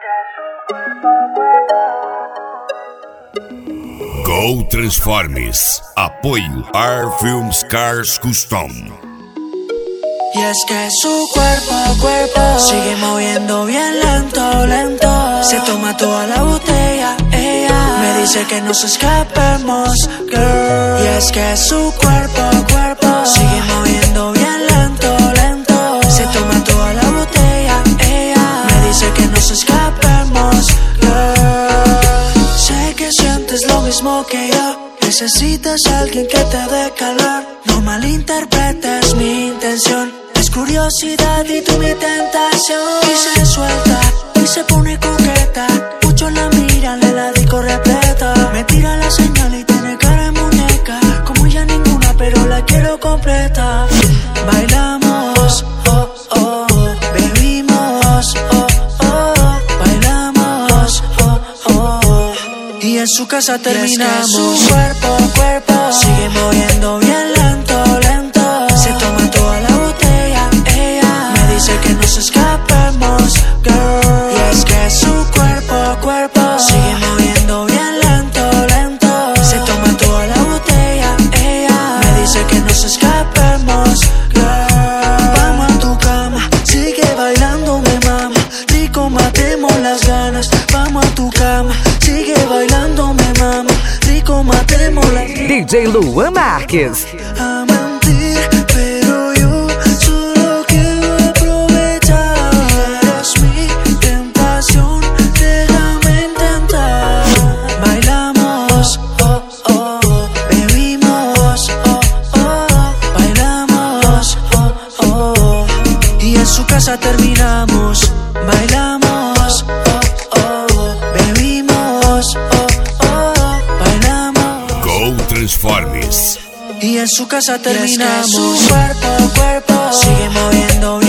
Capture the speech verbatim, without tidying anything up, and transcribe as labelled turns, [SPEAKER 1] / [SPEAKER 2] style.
[SPEAKER 1] Go Transformes. Apoio R Films Cars Custom.
[SPEAKER 2] Y es que su cuerpo, cuerpo sigue moviendo bien lento, lento. Se toma toda la botella, ella me dice que nos escapemos, girl. Y es que su cuerpo, cuerpo sigue moviendo bien lento, lento. Se toma toda la botella, ella me dice que nos escapemos, girl. Sé que sientes lo mismo que yo. Necesitas a alguien que te dé calor. No malinterpretes mi intención. Es curiosidad y tú mi tentación. Y se suelta y se pone coqueta. Muchos la miran, le la disco repleta. Me tira la señal y tiene cara de muñeca. Como ya ninguna, pero la quiero completa. Bailamos, oh, oh, bebimos, oh, oh. Bailamos, oh, oh. Y en su casa terminamos. Y es que su cuerpo, cuerpo sigue moviendo bien lento, lento. Se toma toda la botella, ella me dice que nos escapemos, girl. Y es que su cuerpo, cuerpo sigue moviendo bien lento, lento. Se toma toda la botella, ella me dice que nos escapemos, girl. Vamos a tu cama, sigue bailando mi mama. Rico, matemos las ganas. Vamos a tu cama, sigue bailando mi mama. Rico, matemos las ganas.
[SPEAKER 3] D J Luan Marques.
[SPEAKER 2] A mentir, pero yo solo quiero aprovechar. Eres mi tentación, déjame intentar. Bailamos, oh, oh, bebimos, oh, oh. Bailamos, oh, oh. Y en su casa terminamos. Bailamos, oh, oh, bebimos, oh, oh. Bailamos.
[SPEAKER 1] Go Transformes.
[SPEAKER 2] Y en su casa terminamos. Y es que su cuerpo, cuerpo sigue moviendo.